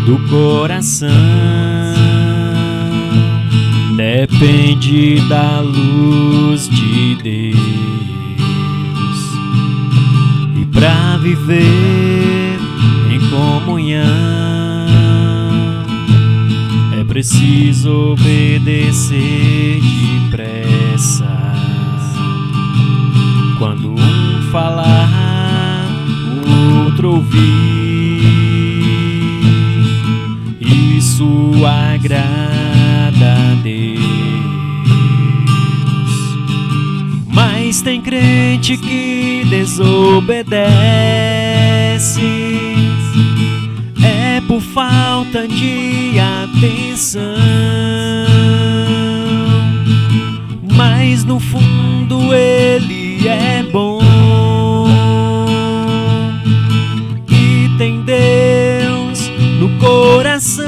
do coração depende da luz de Deus. E para viver em comunhão é preciso obedecer depressa. Quando um falar, o outro ouvir, isso agrada a Deus. Mas tem crente que desobedece, é por falta de atenção, mas no fundo ele é bom e tem Deus no coração.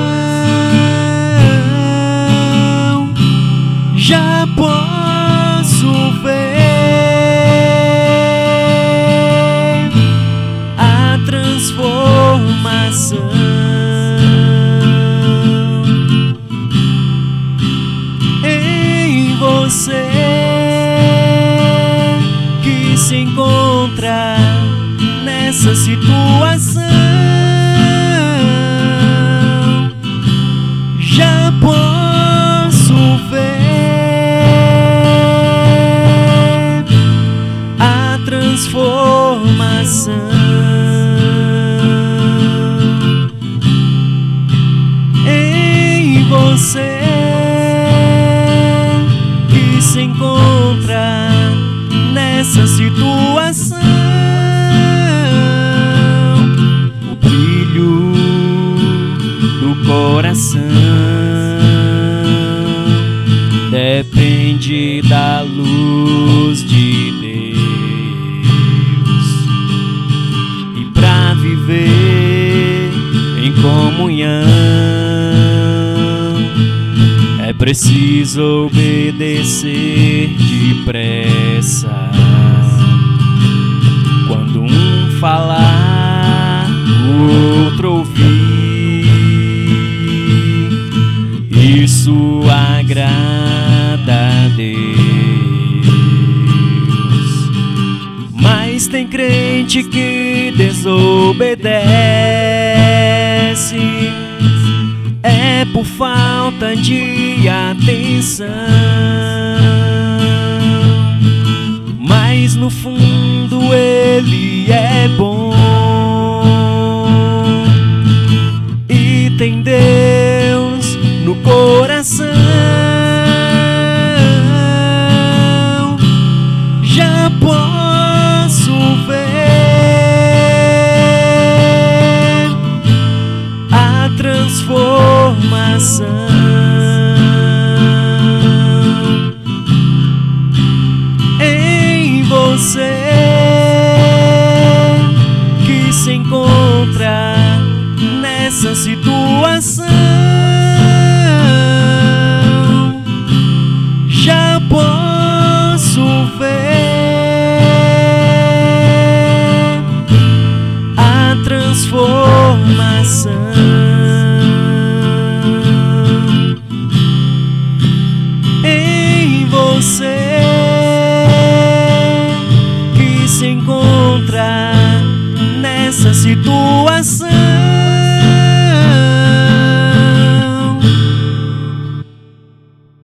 Já posso ver a transformação em você que se encontra nessa situação. Já posso ver a transformação em você que se encontra nessa situação. O brilho do coração depende da luz de Deus. E para viver em comunhão é preciso obedecer depressa. Quando um falar, o outro ouvir, isso agrada a Deus. Mas tem crente que desobedece, é por falta de atenção, mas no fundo ele é bom e tem Deus no coração. Já posso ver a transformação em você que se encontra nessa situação. Já posso ver a transformação em você que se encontra nessa situação.